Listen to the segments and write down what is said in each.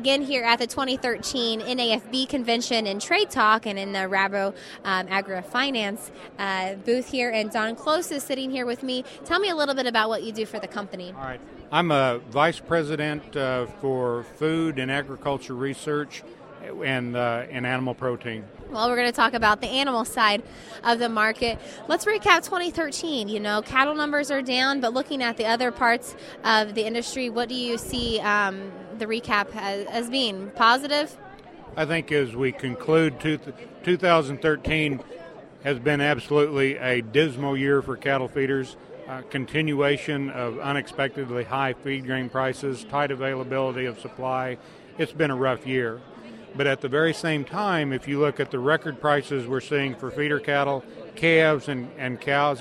again here at the 2013 NAFB convention in Trade Talk and in the Rabo Agri-Finance booth here. And Don Close is sitting here with me. Tell me a little bit about what you do for the company. All right. I'm a vice president for food and agriculture research and animal protein. Well, we're going to talk about the animal side of the market. Let's recap 2013. You know, cattle numbers are down, but looking at the other parts of the industry, what do you see the recap as being? Positive? I think as we conclude, 2013 has been absolutely a dismal year for cattle feeders. Continuation of unexpectedly high feed grain prices, tight availability of supply. It's been a rough year. But at the very same time, if you look at the record prices we're seeing for feeder cattle, calves and calves,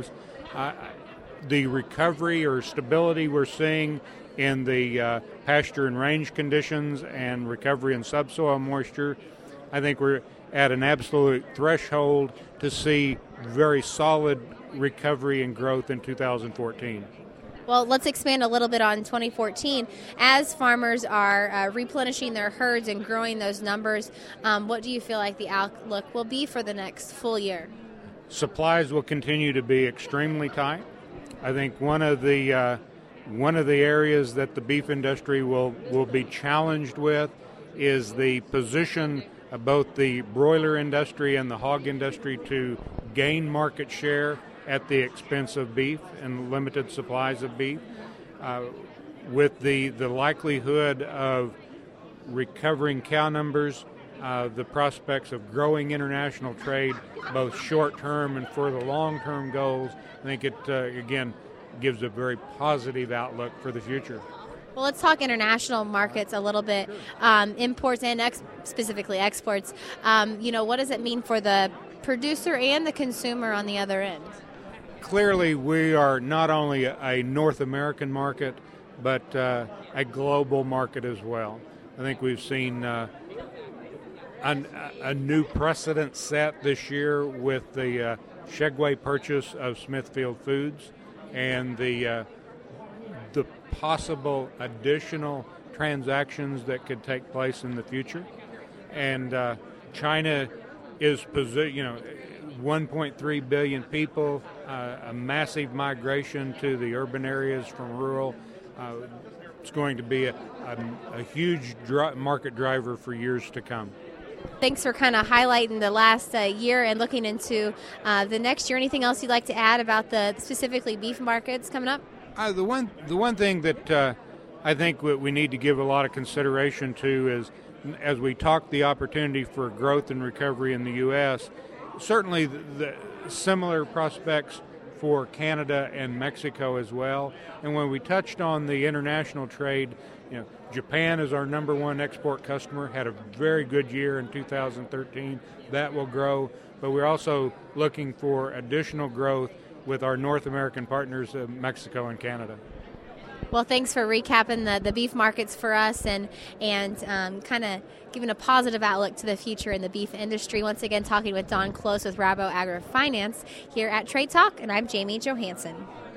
the recovery or stability we're seeing in the pasture and range conditions and recovery in subsoil moisture, I think we're at an absolute threshold to see very solid recovery and growth in 2014. Well, let's expand a little bit on 2014. As farmers are replenishing their herds and growing those numbers, what do you feel like the outlook will be for the next full year? Supplies will continue to be extremely tight. I think one of the areas that the beef industry will be challenged with is the position of both the broiler industry and the hog industry to gain market share at the expense of beef and limited supplies of beef. With the likelihood of recovering cow numbers, the prospects of growing international trade, both short-term and for the long-term goals, I think it, again, gives a very positive outlook for the future. Well, let's talk international markets a little bit, imports and specifically exports. What does it mean for the producer and the consumer on the other end? Clearly, we are not only a North American market, but a global market as well. I think we've seen a new precedent set this year with the Shegway purchase of Smithfield Foods and the possible additional transactions that could take place in the future. And China is 1.3 billion people, a massive migration to the urban areas from rural. It's going to be a huge market driver for years to come. Thanks for kind of highlighting the last year and looking into the next year. Anything else you'd like to add about the specifically beef markets coming up? The one thing that I think we need to give a lot of consideration to is, as we talk the opportunity for growth and recovery in the U.S., certainly the similar prospects for Canada and Mexico as well. And when we touched on the international trade, Japan is our number one export customer, had a very good year in 2013. That will grow, but we're also looking for additional growth with our North American partners, Mexico and Canada. Well, thanks for recapping the beef markets for us and kind of giving a positive outlook to the future in the beef industry. Once again, talking with Don Close with Rabo Agri-Finance here at Trade Talk, and I'm Jamie Johansson.